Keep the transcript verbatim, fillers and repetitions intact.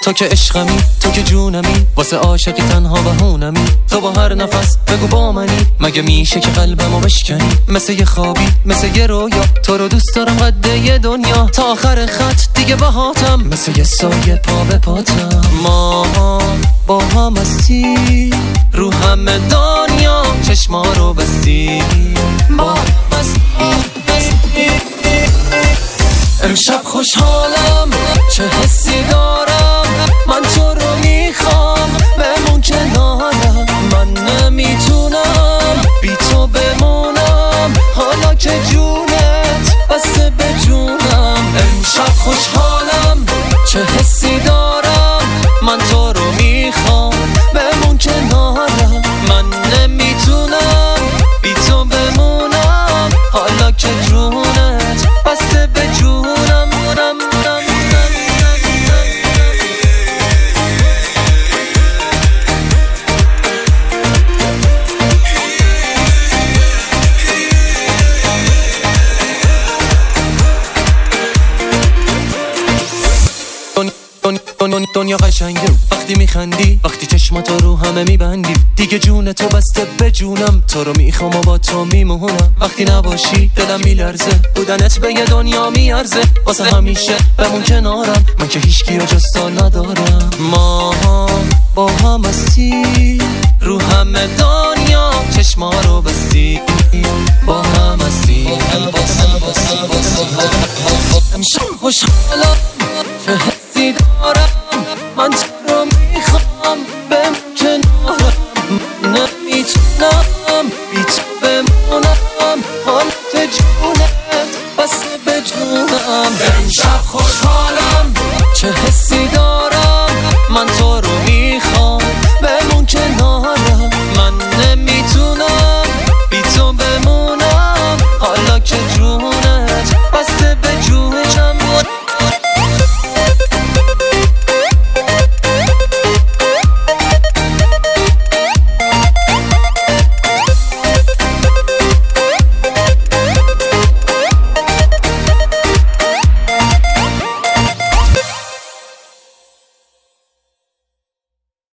تو که عشقمی، تو که جونمی، واسه عاشقی تنها بهونمی. تو با هر نفس بگو با منی، مگه میشه که قلبمو بشکنی؟ مثل یه خوابی، مثل یه رویا، تو رو دوست دارم قد یه دنیا. تا آخر خط دیگه باهاتم، مثل یه سایه پا به پاتم. ما با هم هستی رو همه دنیا، چشما رو بستی با بستی. امشب خوشحالم، چه حسی دارم، من تو رو میخوام بمون کنارم. من نمیتونم بی تو بمونم، حالا که جونت بسته به جونم. امشب خوشحالم، چه حسی دارم، من تو رو میخوام بمون کنارم. من نمیتونم بی تو بمونم، حالا که جونت بسته به جونم. دنیا قشنگه وقتی میخندی، وقتی چشماتو رو همه میبندی. دیگه جون تو بسته به جونم، تو رو میخوام و با تو میمونم. وقتی نباشی دلم میلرزه، بودنت به یه دنیا میارزه. واسه همیشه بمون کنارم، من که هیچکی رو جستا ندارم. ما با هم هستی رو همه دنیا، چشما رو بستی با هم هستی. امشب خوشحالم،